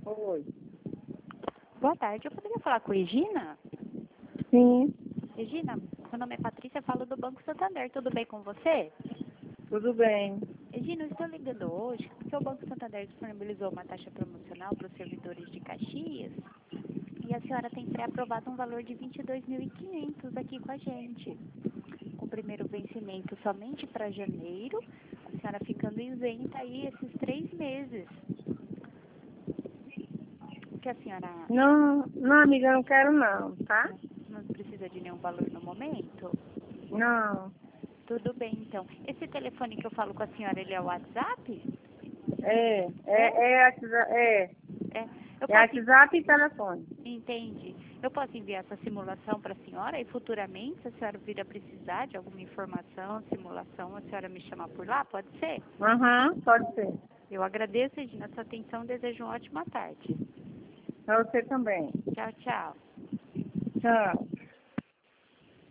Oi. Boa tarde, eu poderia falar com a Regina? Sim, Regina, meu nome é Patrícia, falo do Banco Santander, tudo bem com você? tudo bem. Regina, eu estou ligando hoje porque o Banco Santander disponibilizou uma taxa promocional para os servidores de Caxias e a senhora tem pré-aprovado um valor de 22.500 aqui com a gente. Com o primeiro vencimento somente para janeiro, a senhora ficando isenta aí esses 3 meses. O que a senhora acha? Não, amiga, eu não quero não, tá? Não precisa de nenhum valor no momento? Não. Tudo bem, então. Esse telefone que eu falo com a senhora, ele é o WhatsApp? É É. Eu posso, WhatsApp e telefone. entende? Eu posso enviar essa simulação para a senhora e futuramente, se a senhora vir a precisar de alguma informação, simulação, a senhora me chamar por lá, pode ser? Pode ser. Eu agradeço, Regina, a sua atenção, desejo uma ótima tarde. Pra você também. Tchau, tchau. Tchau.